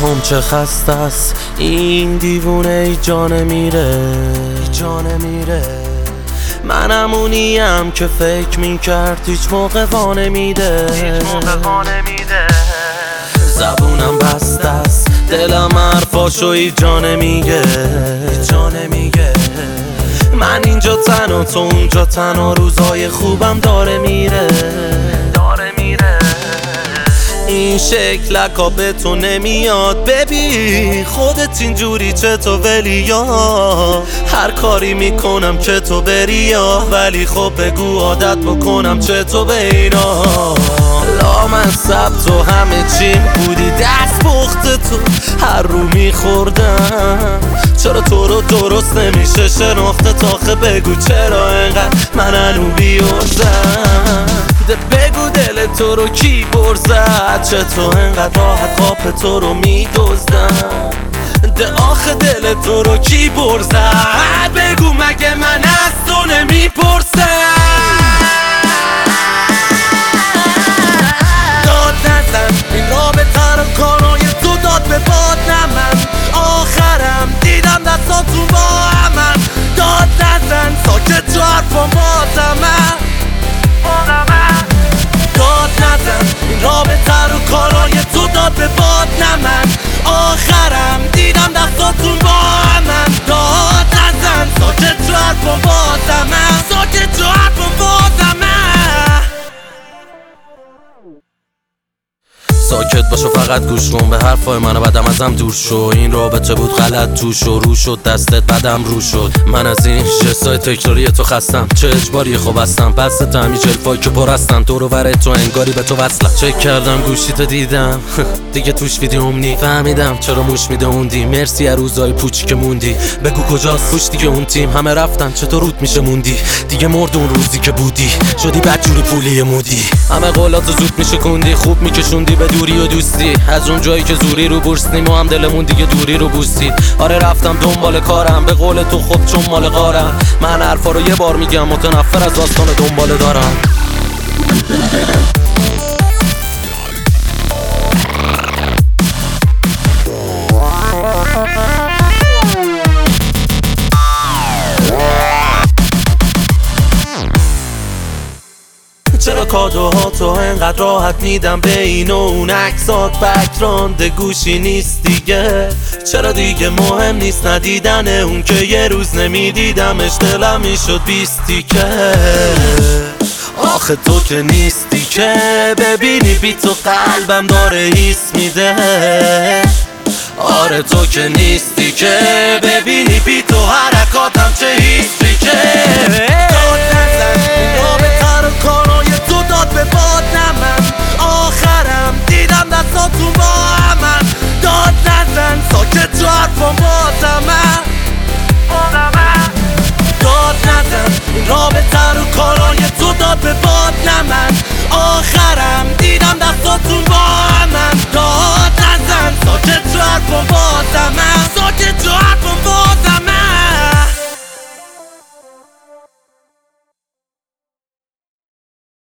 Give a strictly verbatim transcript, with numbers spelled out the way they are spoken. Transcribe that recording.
هم چه خسته است این دیوونه، ای جان میره جان میره. من همونیم که فکر میکرد هیچ موقع وانه میده زبونم بسته است، دلم حرفاشو ای جان میگه جان میگه. من اینجا تنها تو اونجا تنها، روزای خوبم داره میره داره میره. این شکلکا به تو نمیاد ببین، خودت اینجوری چطور ولی یا هر کاری میکنم که تو بری یا، ولی خب بگو عادت بکنم چطور به اینا. لامصب تو همه چیم بودی، دست پخت تو هر رو میخوردم. چرا تو رو درست نمیشه شناخته تاخه، بگو چرا انقدر من هنو بیارزم. بگو دل تو رو کی برزد، چطور انقدر راحت قاپ تو رو میدوزدم. ده آخه دل تو رو کی برزد، بگو مگه من از تو نمیپرسم. داد نزن این رابطه رو کارای تو داد به باد، نه من آخرم دیدم دستاتون با همن. داد نزن ساکت تو حرفان بازمم داد نزن این رابطه رو کارای تو داد به باد، نه من آخرم دیدم دستاتون با همن. داد نزن ساکت تو حرفان بازمم ساکت تو حرفان بازمم. ساکت باشو فقط گوش کن به حرفای منو، بعدم ازم دور شو. این رابطه بود غلط توش و رو شد دستت بعدم رو شد. من از این جستای تکراری تو خستم، چه اجباری خوب هستم پس تمی جلفایی که پر هستم. دور و بر تو انگاری به تو وصلم. چک کردم گوشی تو دیدم دیگه توش ویدیوم نی، فهمیدم چرا موش میده اوندی. مرسی از روزای پوچی که موندی، بگو کجاست پوش دیگه اون تیم. همه رفتن چطور روت میشه موندی، دیگه مرد اون روزی که بودی شدی بدجوری پولی مودی. همه قولاتو زود میشه کندی، خوب میکشوندی به دوری و دوستی. از اون جایی که زوری رو بورسنیم و هم دلمون دیگه دوری رو بوستید. آره رفتم دنبال کارم، به قول تو خب چون مال غارم. من حرفا رو یه بار میگم، متنفر از داستان دنباله دارم. چرا کادوها تو انقدر راحت میدم به این و اون عکسات بکراند گوشی نیست دیگه. چرا دیگه مهم نیست ندیدن اون که یه روز نمیدیدمش دلم میشد بیستی که. آخه تو که نیستی که ببینی بی تو قلبم داره حس میده. آره تو که نیستی که ببینی بی تو حرکاتم چه حسی که. داد نزن این رابطه رو کارای تو داد به باد، نه من آخرم دیدم دستاتون با همن. داد نزن ساکت تو حرفان بازمم داد نزن این رابطه رو کارای تو داد به باد، نه من